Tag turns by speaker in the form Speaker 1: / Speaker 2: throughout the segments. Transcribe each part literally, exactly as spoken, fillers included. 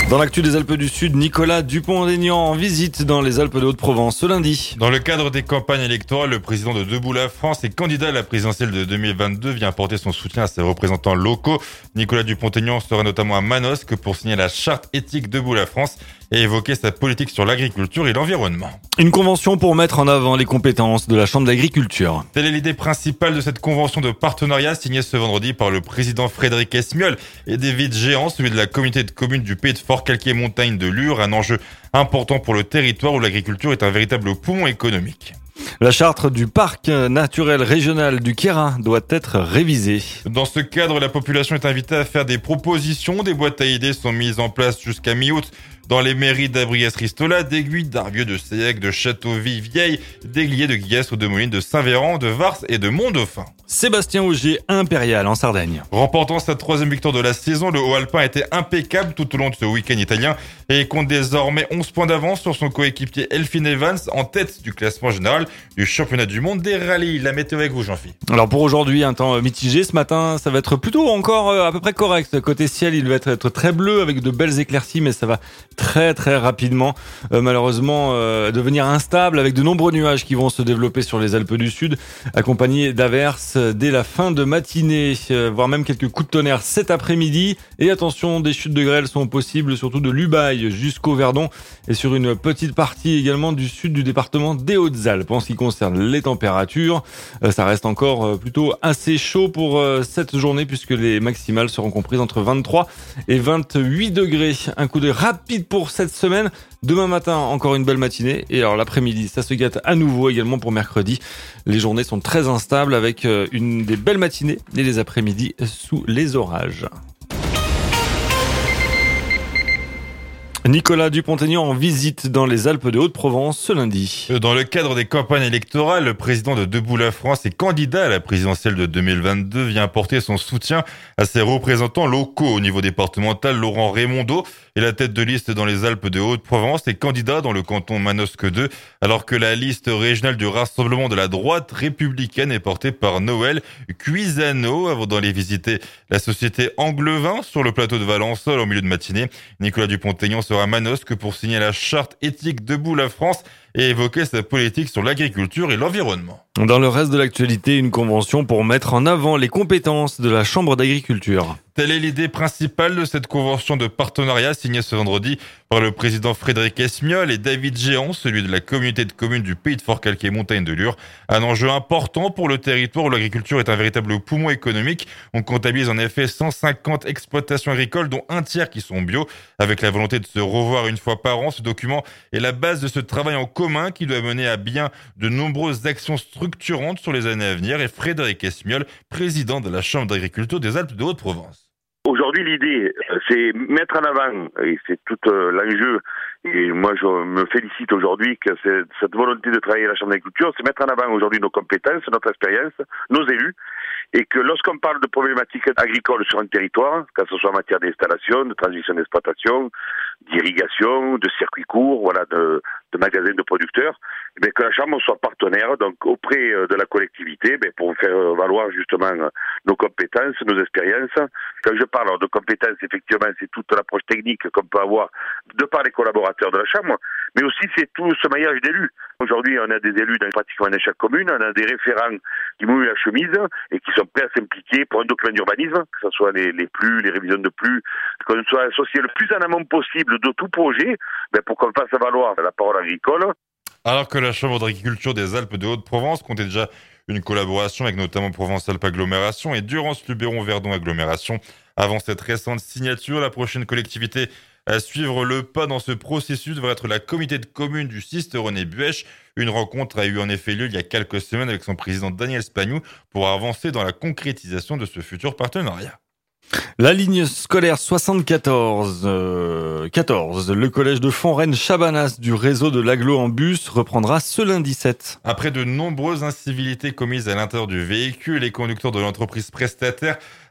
Speaker 1: Dans l'actu des Alpes du Sud, Nicolas Dupont-Aignan en visite dans les Alpes de Haute-Provence ce lundi.
Speaker 2: Dans le cadre des campagnes électorales, le président de Debout la France et candidat à la présidentielle de deux mille vingt-deux vient apporter son soutien à ses représentants locaux. Nicolas Dupont-Aignan sera notamment à Manosque pour signer la charte éthique Debout la France et évoquer sa politique sur l'agriculture et l'environnement.
Speaker 1: Une convention pour mettre en avant les compétences de la Chambre d'agriculture.
Speaker 2: Telle est l'idée principale de cette convention de partenariat signée ce vendredi par le président Frédéric Esmiol et David Géant, celui de la communauté de communes du Pays de Fort-Calquier-Montagne de Lure, un enjeu important pour le territoire où l'agriculture est un véritable poumon économique.
Speaker 1: La charte du parc naturel régional du Queyras doit être révisée.
Speaker 2: Dans ce cadre, la population est invitée à faire des propositions. Des boîtes à idées sont mises en place jusqu'à mi-août dans les mairies d'Abriès-Ristola, d'Aiguille, d'Arvieux, de Séac, de Châteauvieux-Vieille, d'Aiglier, de Guigas ou de Molines, de Saint-Véran, de Vars et de Mont-Dauphin.
Speaker 1: Sébastien Ogier, Impérial en Sardaigne.
Speaker 2: Remportant sa troisième victoire de la saison, le Haut-Alpin a été impeccable tout au long de ce week-end italien et compte désormais onze points d'avance sur son coéquipier Elfyn Evans en tête du classement général du championnat du monde des rallyes. La météo avec vous, Jean-Philippe.
Speaker 1: Alors pour aujourd'hui, un temps mitigé. Ce matin, ça va être plutôt encore à peu près correct. Côté ciel, il va être, être très bleu avec de belles éclaircies, mais ça va très très rapidement euh, malheureusement euh, devenir instable avec de nombreux nuages qui vont se développer sur les Alpes du Sud, accompagnés d'averses dès la fin de matinée, euh, voire même quelques coups de tonnerre cet après-midi. Et attention, des chutes de grêle sont possibles, surtout de l'Ubaye jusqu'au Verdon et sur une petite partie également du sud du département des Hautes-Alpes. En ce qui concerne les températures, euh, ça reste encore euh, plutôt assez chaud pour euh, cette journée puisque les maximales seront comprises entre vingt-trois et vingt-huit degrés. Un coup d'œil rapide pour cette semaine. Demain matin, encore une belle matinée. Et alors l'après-midi, ça se gâte à nouveau également pour mercredi. Les journées sont très instables avec une des belles matinées et les après-midi sous les orages. Nicolas Dupont-Aignan en visite dans les Alpes de Haute-Provence ce lundi.
Speaker 2: Dans le cadre des campagnes électorales, le président de Debout la France et candidat à la présidentielle de deux mille vingt-deux vient apporter son soutien à ses représentants locaux. Au niveau départemental, Laurent Raymondeau est la tête de liste dans les Alpes de Haute-Provence et candidat dans le canton Manosque deux, alors que la liste régionale du Rassemblement de la droite républicaine est portée par Noël Cuisano. Avant d'aller visiter la société Anglevin sur le plateau de Valençol au milieu de matinée, Nicolas Dupont-Aignan sera à Manosque pour signer la charte éthique Debout la France et évoquer sa politique sur l'agriculture et l'environnement.
Speaker 1: Dans le reste de l'actualité, une convention pour mettre en avant les compétences de la Chambre d'agriculture.
Speaker 2: Telle est l'idée principale de cette convention de partenariat signée ce vendredi par le président Frédéric Esmiol et David Géant, celui de la communauté de communes du Pays de Fort-Calquier-Montagne de Lure. Un enjeu important pour le territoire où l'agriculture est un véritable poumon économique. On comptabilise en effet cent cinquante exploitations agricoles, dont un tiers qui sont bio. Avec la volonté de se revoir une fois par an, ce document est la base de ce travail en commun qui doit mener à bien de nombreuses actions structurantes sur les années à venir. Et Frédéric Esmiol, président de la Chambre d'agriculture des Alpes de Haute-Provence.
Speaker 3: Aujourd'hui, l'idée, c'est mettre en avant, et c'est tout euh, l'enjeu, et moi je me félicite aujourd'hui que c'est, cette volonté de travailler à la Chambre d'agriculture, c'est mettre en avant aujourd'hui nos compétences, notre expérience, nos élus, et que lorsqu'on parle de problématiques agricoles sur un territoire, que ce soit en matière d'installation, de transition d'exploitation, d'irrigation, de circuits courts, voilà, de, de magasins de producteurs, eh bien, que la Chambre soit partenaire donc auprès de la collectivité, bien, pour faire valoir justement nos compétences, nos expériences. Quand je parle de compétences, effectivement, c'est toute l'approche technique qu'on peut avoir de par les collaborateurs de la Chambre, mais aussi c'est tout ce maillage d'élus. Aujourd'hui, on a des élus dans pratiquement dans chaque commune, on a des référents qui mouillent la chemise et qui sont prêts à s'impliquer pour un document d'urbanisme, que ce soit les, les plus, les révisions de plus, qu'on soit associé le plus en amont possible de tout projet, ben pour qu'on fasse valoir la parole agricole.
Speaker 2: Alors que la Chambre d'agriculture des Alpes de Haute-Provence comptait déjà une collaboration avec notamment Provence-Alpes Agglomération et Durance-Luberon-Verdon Agglomération. Avant cette récente signature, la prochaine collectivité à suivre le pas dans ce processus devrait être la communauté de communes du Ciste René Buèche. Une rencontre a eu en effet lieu il y a quelques semaines avec son président Daniel Spagnou pour avancer dans la concrétisation de ce futur partenariat.
Speaker 1: La ligne scolaire soixante-quatorze, euh, quatorze, le collège de Fontaine-Chabanas du réseau de l'agglo en bus reprendra ce lundi sept.
Speaker 2: Après de nombreuses incivilités commises à l'intérieur du véhicule, les conducteurs de l'entreprise prestataire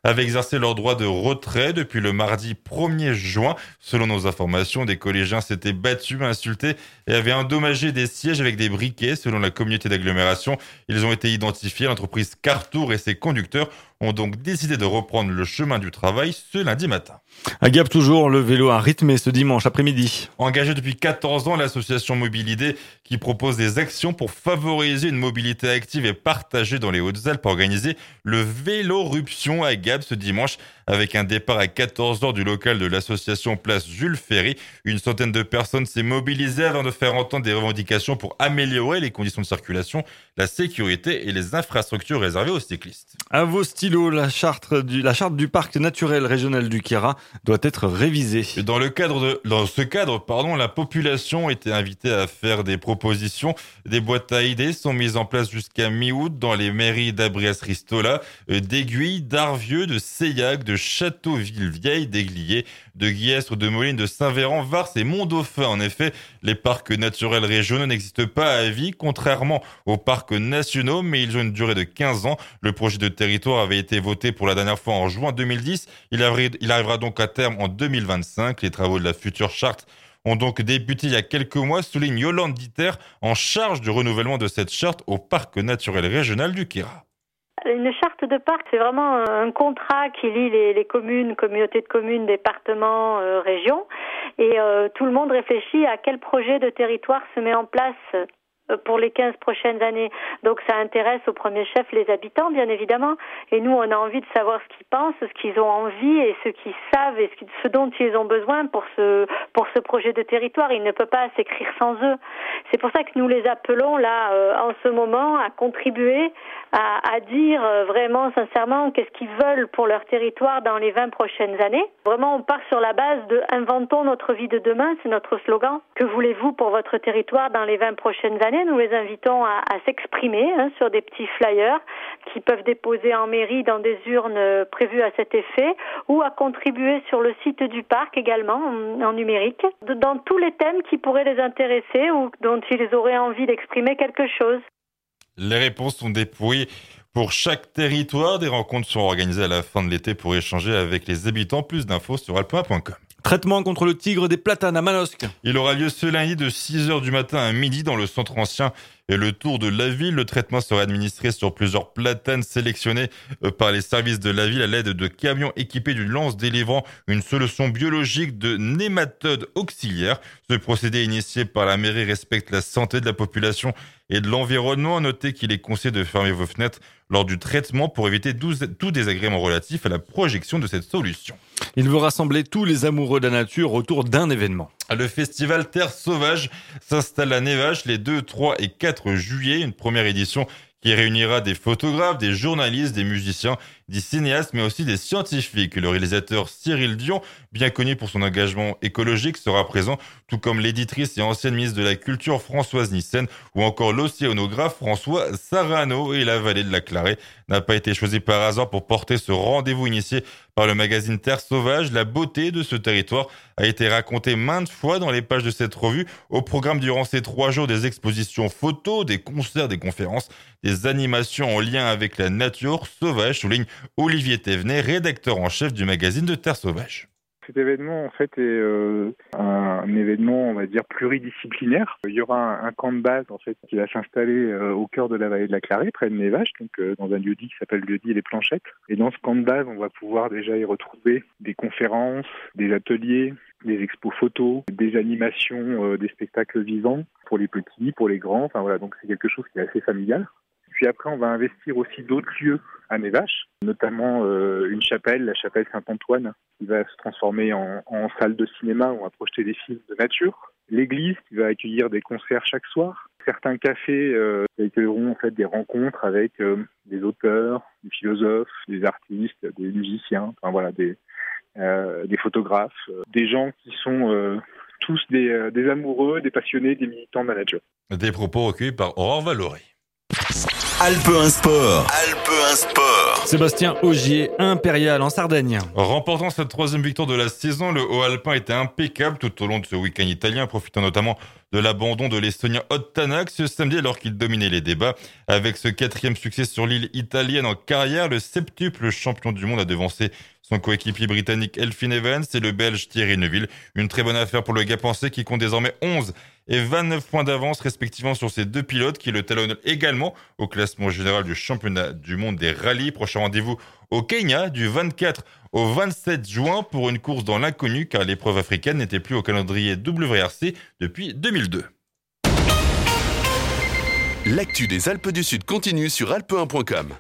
Speaker 2: avaient exercé leur droit de retrait depuis le mardi premier juin. Selon nos informations, des collégiens s'étaient battus, insultés et avaient endommagé des sièges avec des briquets. Selon la communauté d'agglomération, ils ont été identifiés. L'entreprise Cartour et ses conducteurs ont donc décidé de reprendre le chemin du travail ce lundi matin.
Speaker 1: À Gap toujours, le vélo a rythmé ce dimanche après-midi.
Speaker 2: Engagée depuis quatorze ans, l'association Mobilidé qui propose des actions pour favoriser une mobilité active et partagée dans les Hautes-Alpes a organisé le Véloruption à Gap ce dimanche avec un départ à quatorze heures du local de l'association Place Jules Ferry. Une centaine de personnes s'est mobilisée avant de faire entendre des revendications pour améliorer les conditions de circulation, la sécurité et les infrastructures réservées aux cyclistes.
Speaker 1: À vos stylos, la charte du, la charte du parc naturel régional du Queyras doit être révisée.
Speaker 2: Dans le cadre de, dans ce cadre, pardon, la population était invitée à faire des propositions. Des boîtes à idées sont mises en place jusqu'à mi-août dans les mairies d'Abriès-Ristola, d'Aiguille, d'Arvieux, de Seillac, de Châteauville-Vieille, d'Aiglier, de Guiestre, de Moline, de Saint-Véran, Vars et Mont-Dauphin. En effet, les parcs naturels régionaux n'existent pas à vie, contrairement aux parcs nationaux, mais ils ont une durée de quinze ans. Le projet de territoire avait été voté pour la dernière fois en juin deux mille dix. Il arrivera donc à terme en deux mille vingt-cinq. Les travaux de la future charte ont donc débuté il y a quelques mois, souligne Yolande Diter, en charge du renouvellement de cette charte au parc naturel régional du Queyras.
Speaker 4: Une charte de parc, c'est vraiment un contrat qui lie les, les communes, communautés de communes, départements, euh, régions. Et euh, tout le monde réfléchit à quel projet de territoire se met en place pour les quinze prochaines années. Donc ça intéresse au premier chef les habitants, bien évidemment. Et nous, on a envie de savoir ce qu'ils pensent, ce qu'ils ont envie et ce qu'ils savent et ce, ce dont ils ont besoin pour ce, pour ce projet de territoire. Il ne peut pas s'écrire sans eux. C'est pour ça que nous les appelons là, euh, en ce moment, à contribuer, à, à dire euh, vraiment, sincèrement, qu'est-ce qu'ils veulent pour leur territoire dans les vingt prochaines années. Vraiment, on part sur la base de « Inventons notre vie de demain », c'est notre slogan. Que voulez-vous pour votre territoire dans les vingt prochaines années ? Nous les invitons à, à s'exprimer hein, sur des petits flyers qui peuvent déposer en mairie dans des urnes prévues à cet effet ou à contribuer sur le site du parc également en, en numérique dans tous les thèmes qui pourraient les intéresser ou dont ils auraient envie d'exprimer quelque chose.
Speaker 2: Les réponses sont déployées pour chaque territoire. Des rencontres seront organisées à la fin de l'été pour échanger avec les habitants. Plus d'infos sur alpin point com.
Speaker 1: Traitement contre le tigre des platanes à Manosque.
Speaker 2: Il aura lieu ce lundi de six heures du matin à midi dans le centre ancien et le tour de la ville. Le traitement sera administré sur plusieurs platanes sélectionnées par les services de la ville à l'aide de camions équipés d'une lance délivrant une solution biologique de nématodes auxiliaires. Ce procédé initié par la mairie respecte la santé de la population et de l'environnement. Notez qu'il est conseillé de fermer vos fenêtres lors du traitement pour éviter tout désagrément relatif à la projection de cette solution.
Speaker 1: Il veut rassembler tous les amoureux de la nature autour d'un événement.
Speaker 2: Le festival Terre Sauvage s'installe à Névache les deux, trois et quatre juillet. Une première édition qui réunira des photographes, des journalistes, des musiciens, des cinéastes, mais aussi des scientifiques. Le réalisateur Cyril Dion, bien connu pour son engagement écologique, sera présent, tout comme l'éditrice et ancienne ministre de la Culture Françoise Nyssen, ou encore l'océanographe François Sarano. Et la vallée de la Clarée n'a pas été choisie par hasard pour porter ce rendez-vous initié par le magazine Terre Sauvage. La beauté de ce territoire a été racontée maintes fois dans les pages de cette revue. Au programme durant ces trois jours, des expositions photos, des concerts, des conférences, des animations en lien avec la nature sauvage, souligne Olivier Thévenet, rédacteur en chef du magazine de Terre Sauvage.
Speaker 5: Cet événement, en fait, est euh, un, un événement, on va dire, pluridisciplinaire. Il y aura un, un camp de base, en fait, qui va s'installer euh, au cœur de la vallée de la Clarée, près de Névache, donc euh, dans un lieu-dit qui s'appelle le lieu-dit Les Planchettes. Et dans ce camp de base, on va pouvoir déjà y retrouver des conférences, des ateliers, des expos photos, des animations, euh, des spectacles vivants pour les petits, pour les grands. Enfin voilà, donc c'est quelque chose qui est assez familial. Puis après, on va investir aussi d'autres lieux à Névache, notamment euh, une chapelle, la chapelle Saint-Antoine, qui va se transformer en, en salle de cinéma où on va projeter des films de nature. L'église qui va accueillir des concerts chaque soir. Certains cafés euh, qui accueilleront en fait des rencontres avec euh, des auteurs, des philosophes, des artistes, des musiciens, enfin voilà, des, euh, des photographes, euh, des gens qui sont euh, tous des, euh, des amoureux, des passionnés, des militants de la nature.
Speaker 2: Des propos recueillis par Aurore Valoré.
Speaker 6: Alpe un Sport. Alpe un Sport.
Speaker 1: Sébastien Ogier, Impérial en Sardaigne.
Speaker 2: Remportant sa troisième victoire de la saison, le haut alpin était impeccable tout au long de ce week-end italien, profitant notamment de l'abandon de l'Estonien Ott Tänak ce samedi alors qu'il dominait les débats. Avec ce quatrième succès sur l'île italienne en carrière, le septuple champion du monde a devancé son coéquipier britannique Elfyn Evans et le belge Thierry Neuville. Une très bonne affaire pour le Gap-Pensais qui compte désormais onze et vingt-neuf points d'avance respectivement sur ces deux pilotes qui le talonnent également au classement général du championnat du monde des rallyes. Prochain rendez-vous au Kenya du vingt-quatre au vingt-sept juin pour une course dans l'inconnu car l'épreuve africaine n'était plus au calendrier W R C depuis deux mille deux.
Speaker 6: L'actu des Alpes du Sud continue sur alpe un point com.